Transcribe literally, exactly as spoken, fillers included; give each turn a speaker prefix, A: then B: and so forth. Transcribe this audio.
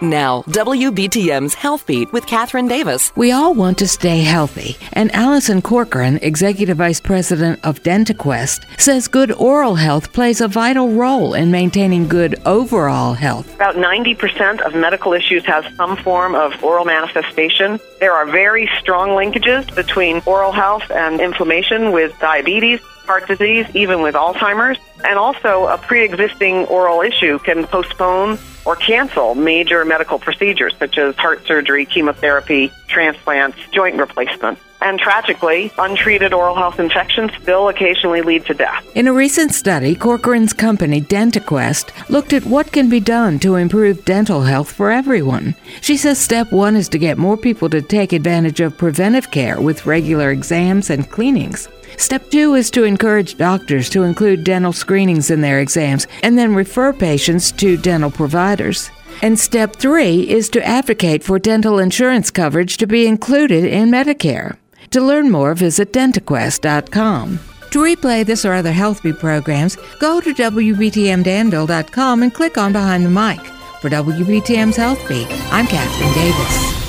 A: Now, W B T M's Health Beat with Catherine Davis.
B: We all want to stay healthy, and Allison Corcoran, Executive Vice President of DentaQuest, says good oral health plays a vital role in maintaining good overall health.
C: About ninety percent of medical issues have some form of oral manifestation. There are very strong linkages between oral health and inflammation with diabetes, heart disease, even with Alzheimer's. And also, a pre-existing oral issue can postpone or cancel major medical procedures such as heart surgery, chemotherapy, transplants, joint replacement. And tragically, untreated oral health infections still occasionally lead to death.
B: In a recent study, Corcoran's company, DentaQuest, looked at what can be done to improve dental health for everyone. She says step one is to get more people to take advantage of preventive care with regular exams and cleanings. Step two is to encourage doctors to include dental screenings in their exams and then refer patients to dental providers. And step three is to advocate for dental insurance coverage to be included in Medicare. To learn more, visit dentaquest dot com. To replay this or other HealthBeat programs, go to W B T M Danville dot com and click on Behind the Mic. For W B T M's HealthBeat, I'm Catherine Davis.